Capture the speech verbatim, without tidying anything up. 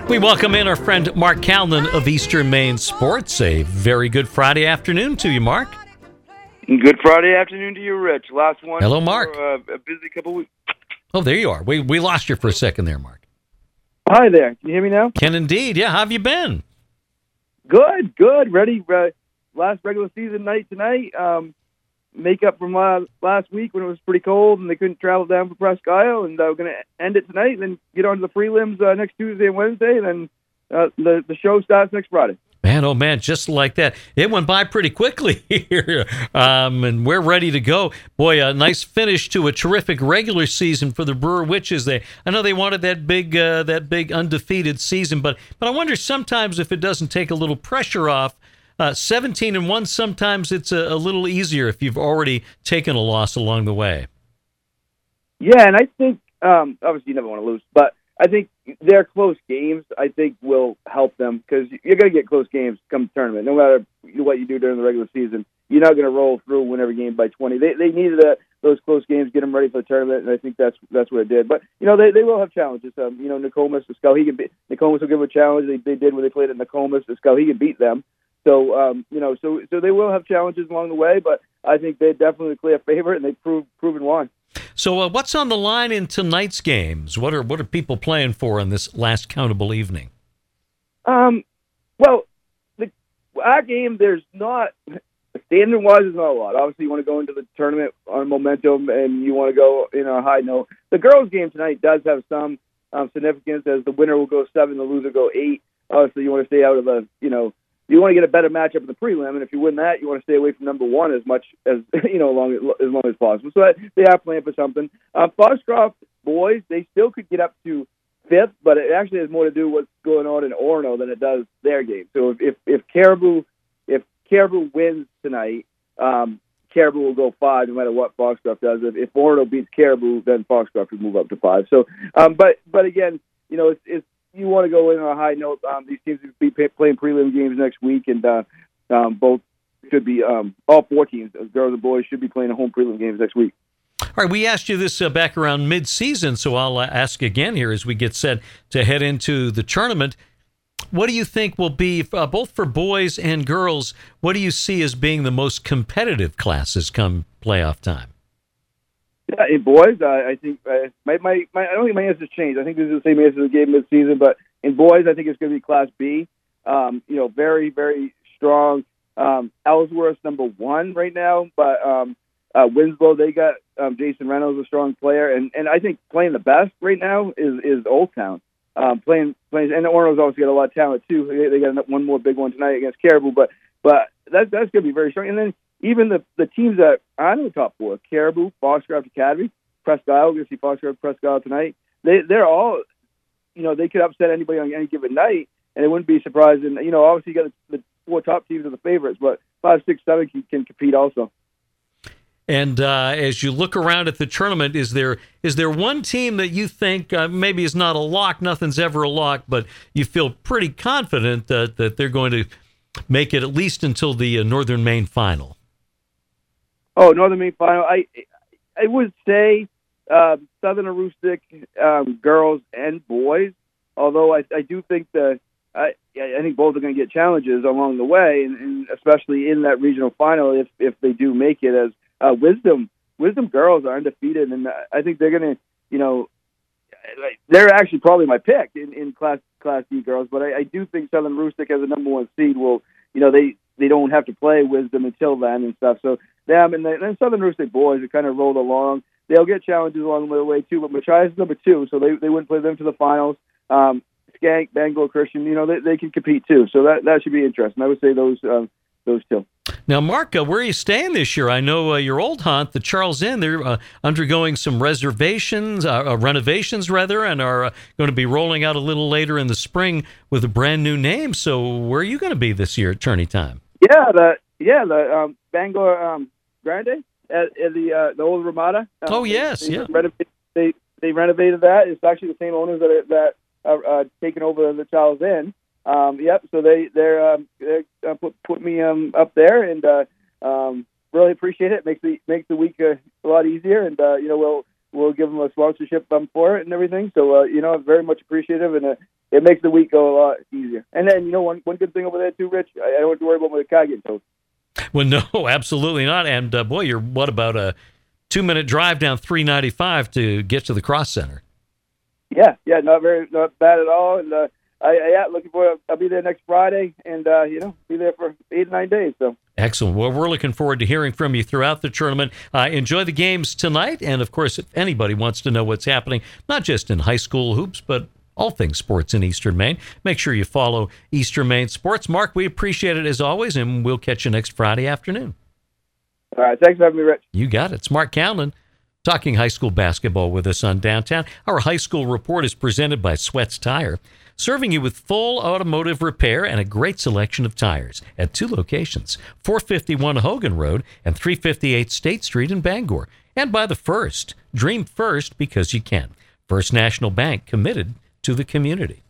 We welcome in our friend Mark Calnan of Eastern Maine Sports. A very good Friday afternoon to you, Mark. Good Friday afternoon to you, Rich. Last one. Hello, Mark. For, uh, a busy couple weeks. Oh, there you are. We we lost you for a second there, Mark. Hi there. Can you hear me now? Can indeed. Yeah, how have you been? Good, good. Ready. Uh, last regular season night tonight. Um, make up from uh, last week when it was pretty cold and they couldn't travel down for Presque Isle, and uh, we're going to end it tonight and then get on to the prelims uh, next Tuesday and Wednesday, and then uh, the, the show starts next Friday. Man, oh man, just like that. It went by pretty quickly here, um, and we're ready to go. Boy, a nice finish to a terrific regular season for the Brewer Witches. They, I know they wanted that big, uh, that big undefeated season, but but I wonder sometimes if it doesn't take a little pressure off. Uh, seventeen and one, sometimes it's a, a little easier if you've already taken a loss along the way. Yeah, and I think, um, obviously you never want to lose, but I think their close games, I think, will help them because you're going to get close games come the tournament. No matter what you do during the regular season, you're not going to roll through and win every game by twenty. They they needed a, those close games, get them ready for the tournament, and I think that's that's what it did. But, you know, they, they will have challenges. Um, you know, Nokomis, the Skowhegan, beat, Nokomis will give them a challenge. They, they did when they played at Nokomis. The Skowhegan beat them. So, um, you know, so so they will have challenges along the way, but I think they're definitely a clear favorite, and they've proved, proven why. So uh, what's on the line in tonight's games? What are what are people playing for in this last countable evening? Um, well, the, our game, there's not, standard-wise, there's not a lot. Obviously, you want to go into the tournament on momentum, and you want to go in a high note. The girls' game tonight does have some um, significance, as the winner will go seven, the loser go eight. Obviously, you want to stay out of the, you know, you want to get a better matchup in the prelim, and if you win that, you want to stay away from number one as much as you know, long as long as possible. So that, they are playing for something. Um, Foxcroft boys, they still could get up to fifth, but it actually has more to do with what's going on in Orono than it does their game. So if if, if Caribou if Caribou wins tonight, um, Caribou will go five no matter what Foxcroft does. If, if Orono beats Caribou, then Foxcroft will move up to five. So, um, but but again, you know, it's, it's you want to go in on a high note. Um, these teams will be pay, playing prelim games next week, and uh, um, both should be um, all four teams, girls and boys, should be playing home prelim games next week. All right, we asked you this uh, back around mid-season, so I'll uh, ask again here as we get set to head into the tournament. What do you think will be, uh, both for boys and girls, what do you see as being the most competitive classes come playoff time? Yeah, in boys, uh, I think uh, my, my my I don't think my answer's changed. I think this is the same answer we gave mid-season, but in boys, I think it's going to be Class B. Um, you know, very very strong. Um, Ellsworth's number one right now, but um, uh, Winslow, they got um, Jason Reynolds, a strong player, and, and I think playing the best right now is is Old Town. Um, playing playing, and Orono's obviously got a lot of talent too. They, they got one more big one tonight against Caribou, but but that, that's going to be very strong. And then even the, the teams that are in the top four, Caribou, Foxcroft Academy, Presque Isle, we're going to see Foxcroft, Presque Isle tonight. They, they're all, you know, they could upset anybody on any given night, and it wouldn't be surprising. You know, obviously you got the, the four top teams are the favorites, but five, six, seven can, can compete also. And uh, as you look around at the tournament, is there is there one team that you think uh, maybe is not a lock, nothing's ever a lock, but you feel pretty confident that, that they're going to make it at least until the uh, Northern Maine final? Oh, Northern Maine final. I I would say uh, Southern Aroostook um, girls and boys. Although I, I do think that I I think both are going to get challenges along the way, and, and especially in that regional final if if they do make it. As uh, Wisdom Wisdom girls are undefeated, and I think they're going to, you know, they're actually probably my pick in, in Class Class D girls. But I, I do think Southern Aroostook as a number one seed will, you know, they. They don't have to play Wisdom until then and stuff. So them and then Southern Aroostook boys have kind of rolled along. They'll get challenges along the way too. But Machias is number two, so they they wouldn't play them to the finals. Um, Skank, Bangor Christian, you know, they they can compete too. So that that should be interesting. I would say those um, those two. Now, Mark, uh, where are you staying this year? I know uh, your old haunt, the Charles Inn, they're uh, undergoing some reservations, uh, uh, renovations rather, and are uh, going to be rolling out a little later in the spring with a brand new name. So where are you going to be this year at tourney time? Yeah, the yeah the um, Bangor um, Grande at, at the uh, the old Ramada. Um, oh yes, they, yeah. Renovated, they they renovated that. It's actually the same owners that are, that are uh, taking over the Charles Inn. Um, yep. So they they're, um, they're uh, put put me um, up there, and uh, um, really appreciate it. Makes the makes the week uh, a lot easier, and uh, you know we'll we'll give them a sponsorship um, for it and everything. So uh, you know, very much appreciative, and uh, it makes the week go a lot easier. And then, you know, one one good thing over there too, Rich, I, I don't have to worry about my car getting towed. Well, no, absolutely not. And uh, boy, you're what about a two-minute drive down three ninety-five to get to the Cross Center? Yeah, yeah, not very, not bad at all. And uh, I, I, yeah, looking for. I'll be there next Friday, and uh, you know, be there for eight or nine days. So excellent. Well, we're looking forward to hearing from you throughout the tournament. Uh, enjoy the games tonight, and of course, if anybody wants to know what's happening, not just in high school hoops, but all things sports in Eastern Maine, make sure you follow Eastern Maine Sports. Mark, we appreciate it as always, and we'll catch you next Friday afternoon. All right, thanks for having me, Rich. You got it. It's Mark Calnan talking high school basketball with us on Downtown. Our high school report is presented by Sweats Tire, serving you with full automotive repair and a great selection of tires at two locations, four fifty-one Hogan Road and three fifty-eight State Street in Bangor. And by the First. Dream first because you can. First National Bank, committed to the community.